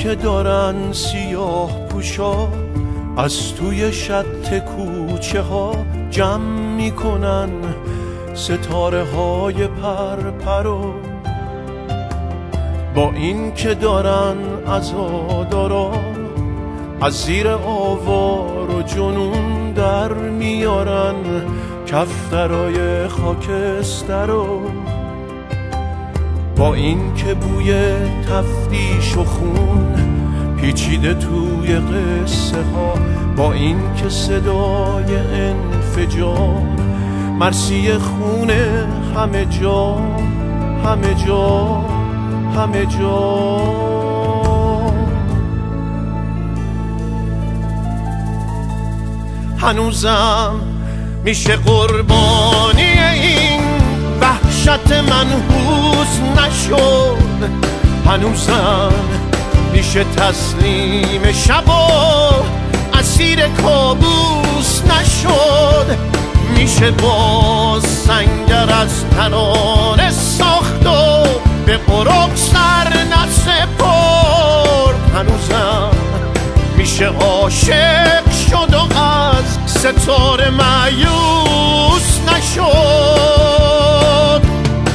که دارن سیاه پوشا از توی شط کوچه ها جمع میکنن ستاره های پرپرو، با این که دارن عزادارا از زیر آوار و جنون در میارن کفترای خاکسترو، با این که بوی تفتیش و خون پیچیده توی قصه ها، با این که صدای انفجار مرسی خونه همه جا همه جا همه جا. هنوزم میشه قربانی این وحشت منحوس نشد، هنوزم میشه تسلیم شب و اسیر کابوس نشد، میشه باز سنگر از ترانه ساخت و به قرق سر نسپرد، هنوزم میشه عاشق شد و از ستاره مایوس نشد.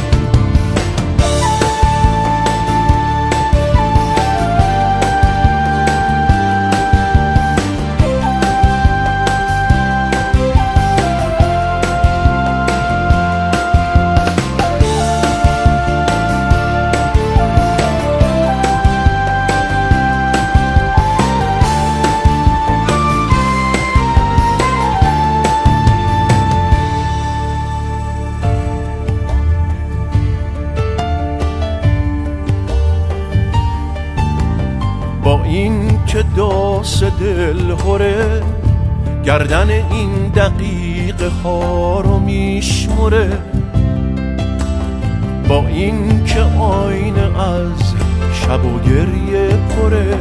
با این که داس دل هره گردن این دقیقه ها رو میشمره، با این که آینه از شب و گریه پره،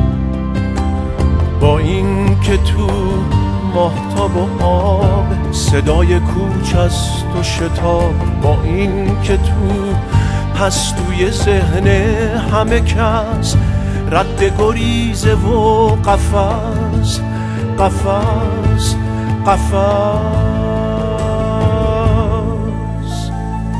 با این که تو ماهتاب و آب صدای کوچ است و شتاب، با این که تو پستوی ذهن همه کس رد گریزه و قفس قفس قفس.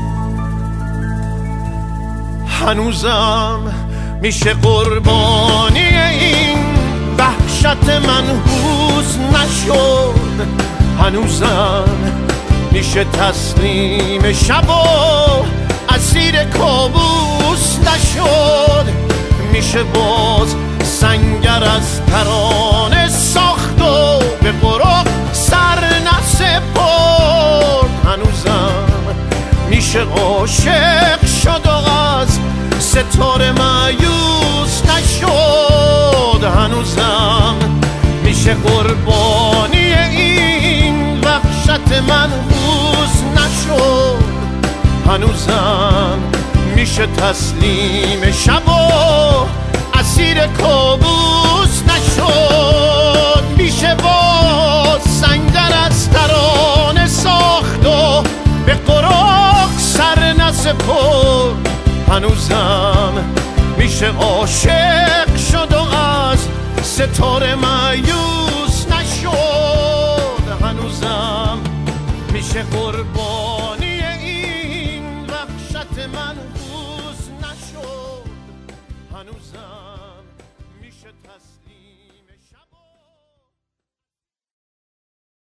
هنوزم میشه قربانی این وحشت منحوس نشد، هنوزم میشه تسلیم شب و اسیر کابوس نشد، میشه باز سنگر از ترانه ساخت و به قرق سر نسپرد، هنوزم میشه عاشق شد و از ستاره مایوس نشد، هنوزم میشه قربانی این وحشت منحوس نشد، هنوزم میشه تسلیم شب و اسیر کابوس نشد، میشه باز سنگر از ترانه ساخت و به قرق سر نسپرد، هنوزم میشه عاشق شد و از ستاره مایوس نشد، هنوزم میشه قربانی این وحشت منحوس نشد، هنوزم میشه تسلیم